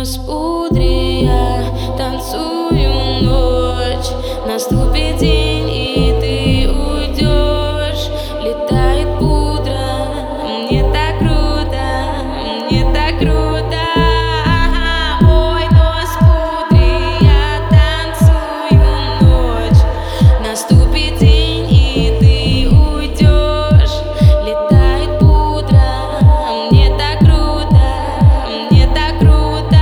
нос пудре, я танцую ночь. Наступит день, и ты уйдешь. Летает пудра, мне так круто, мне так круто. Мой нос пудре, я танцую ночь. Наступит день, и ты уйдешь. Летает пудра, мне так круто, мне так круто.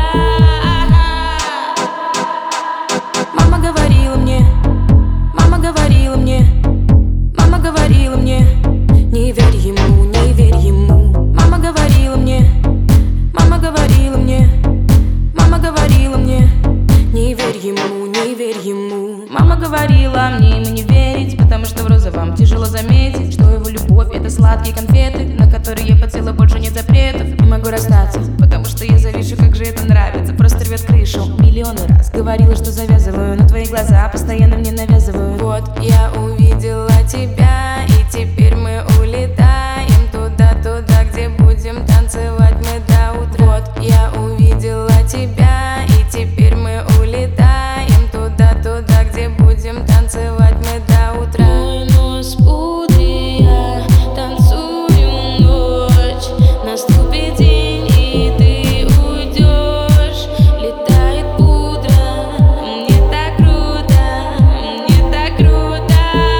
Мама говорила мне, мама говорила мне, мама говорила мне, не верь ему, не верь ему. Мама говорила мне, мама говорила мне, мама говорила мне, не верь ему, не верь ему. Мама говорила мне ему не верить, потому что в розовом тяжело заметить, что его любовь — это сладкие конфеты, на которые я подсела, больше нет запретов. Не могу расстаться, потому что я завишу, как же это нравится, просто рвет крышу. Миллионы раз говорила, что завязываю, но твои глаза постоянно мне навязывают. Вот я увидела тебя, и теперь мы улетаем туда, где будем танцевать мы до утра. Вот я увидела тебя, и теперь мы улетаем туда, где будем танцевать мы до утра. Мой нос пудре, я танцую ночь. Наступит день, и ты уйдешь. Летает пудра, мне так круто, мне так круто.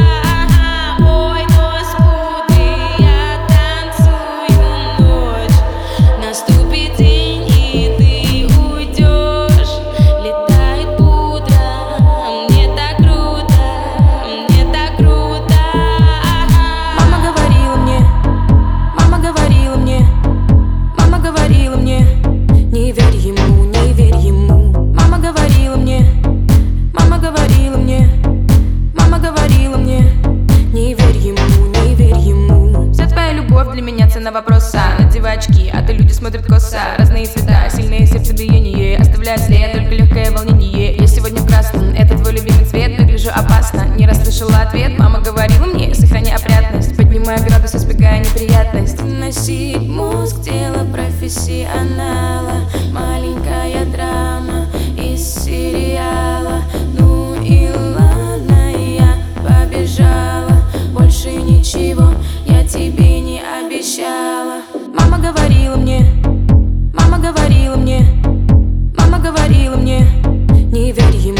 Мой нос пудре, я танцую ночь. Наступит день, и ты уйдешь. Летает пудра, мне так круто, мне так круто. Мама говорила мне, мама говорила мне, мама говорила мне, не верь ему, не верь ему. Мама говорила мне, мама говорила мне, мама говорила мне, не верь ему, не верь ему. Вся твоя любовь для меня цена вопроса. Надевай очки, а то люди смотрят косо. Разные цвета, сильное сердцебиение, оставляет след, только легкое волнение. Я сегодня в красном, это твой любимый цвет, выгляжу опасно. Не расслышала ответ, мама говорила мне, сохраняй опрятность, поднимая градус, избегая неприятность. Носить мозг, тело профессионала, маленькая драма из сериала. Ну и ладно, я побежала, больше ничего я тебе не обещала. Мама говорила мне, мама говорила мне, мама говорила мне, не верь ему.